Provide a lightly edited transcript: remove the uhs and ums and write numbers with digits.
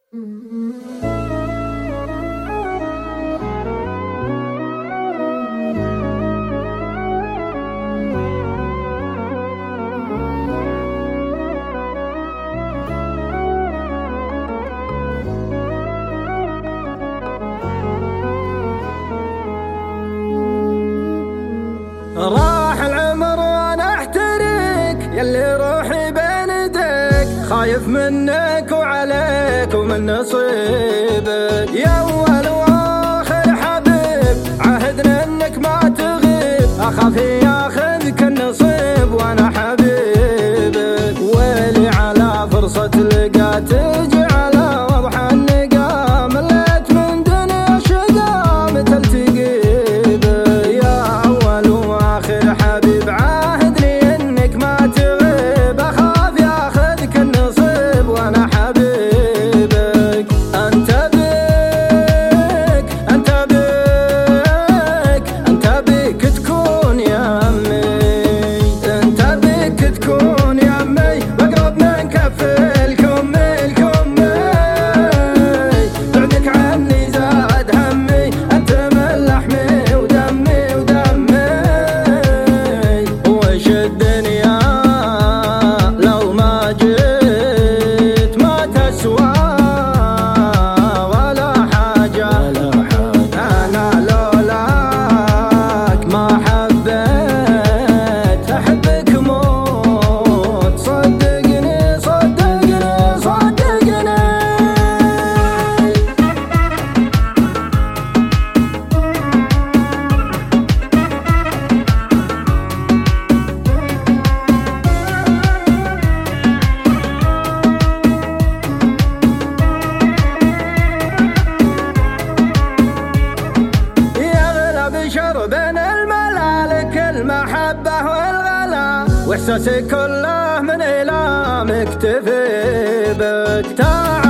راح العمر وانا احترق يلي روحي بين يديك، خايف منك وعليك ومن نصيبك يا اول واخر حبيب، عهدنا انك ما تغيب، اخاف ياخذك النصيب وانا حبيبك، ويلي على فرصة لقا تجي على وضح النقا، مليت من دنيا شقا متى تلتقي حبيب، عاهدني انك ما تغيب، اخاف ياخذك النصيب وانا حبيبك، انت بيك انت بيك انت بيك تكون يمي، انت بيك تكون يمي، بقرب من كفي الكمي الكمي، بعدك عني زاد همي، انت من لحمي ودمي ودمي، الدنيا لو ما جيت ما تسوى ولا حاجة، أنا لولاك ما حبيت، أحبك موت، صدقني صدقني صدقني. بين الملالك المحبة والغلا، واحساسي كله من إلامك تفي بك.